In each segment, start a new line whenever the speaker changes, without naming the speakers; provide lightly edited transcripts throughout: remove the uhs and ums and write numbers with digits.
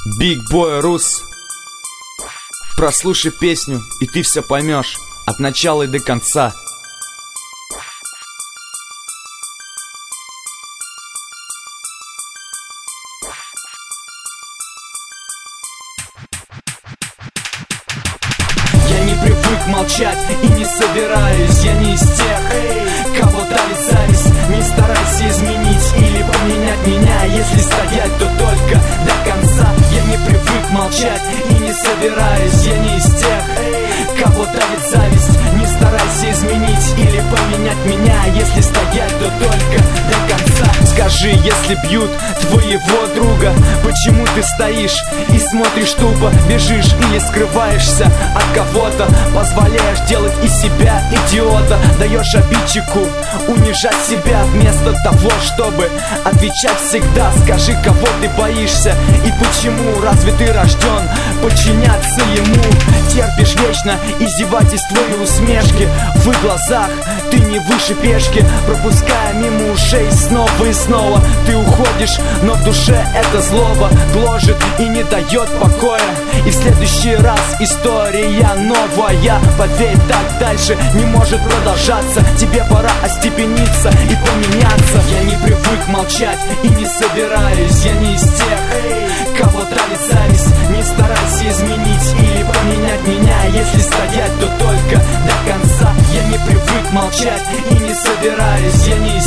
Big Boy Rus. Прослушай песню, и ты все поймешь от начала и до конца. Я не привык молчать и не собираюсь. Я не из тех, кого давит зависть. Не старайся изменить или поменять меня. Если стоять, то только до конца. Я не привык молчать и не собираюсь. Я не из тех, кого давит зависть. Не старайся изменить или поменять меня. Если стоять, то только до конца. Скажи, если бьют твоего друга, почему ты стоишь и смотришь тупо? Бежишь или скрываешься от кого-то? Позволяешь делать из себя идиота. Даешь обидчику унижать себя вместо того, чтобы отвечать всегда. Скажи, кого ты боишься и почему? Разве ты рожден подчиняться ему? Терпишь вечно издевательства и усмешки в их глазах. Ты не выше пешки, пропуская мимо ушей снова и снова. Ты уходишь, но в душе эта злоба гложет и не дает покоя. И в следующий раз история новая. Поверь, так дальше не может продолжаться. Тебе пора остепениться и поменяться. Я не привык молчать и не собираюсь. Я не из тех, кого травит зависть. Не старайся изменить или поменять меня. Если стоять, то только до конца. Я не привык молчать и не собираюсь. Я не из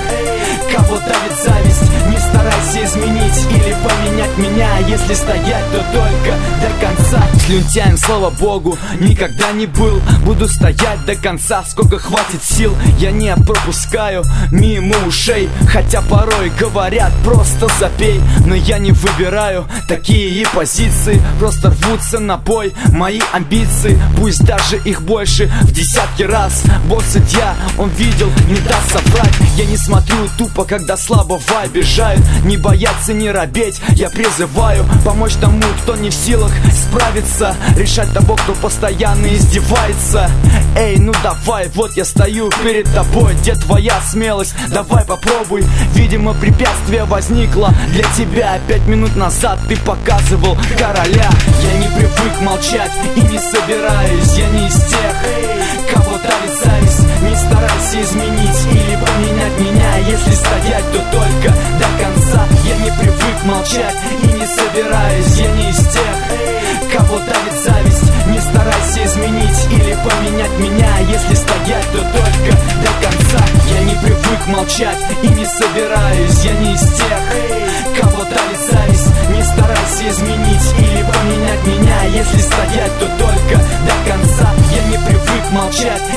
тех, кого давит зависть. Не старайся изменить или поменять меня. Если стоять, то только до конца. Слюнтяем, слава богу, никогда не был. Буду стоять до конца, сколько хватит сил. Я не пропускаю мимо ушей, хотя порой говорят просто забей. Но я не выбираю такие позиции. Просто рвутся на бой мои амбиции. Пусть даже их больше в десятки раз. Босс-судья, он видел, не даст соврать. Я не смотрю тупо, когда слабого обижают. Не бояться, не робеть, я призываю помочь тому, кто не в силах справиться. Решать того, кто постоянно издевается. Эй, ну давай, вот я стою перед тобой. Где твоя смелость? Давай попробуй. Видимо, препятствие возникло для тебя. 5 минут назад ты показывал короля. Я не привык молчать и не собираюсь. Я не из тех, кого давит зависть. Не старайся изменить или поменять меня. Если стоять, то только до конца. Я не привык молчать и не собираюсь. Я не из тех, кого давит зависть. Не старайся изменить или поменять меня. Если стоять, то только до конца. Я не привык молчать и не собираюсь. Я не из тех, кого давит зависть. Не старайся изменить или поменять меня. Если стоять, то только до конца. Я не привык молчать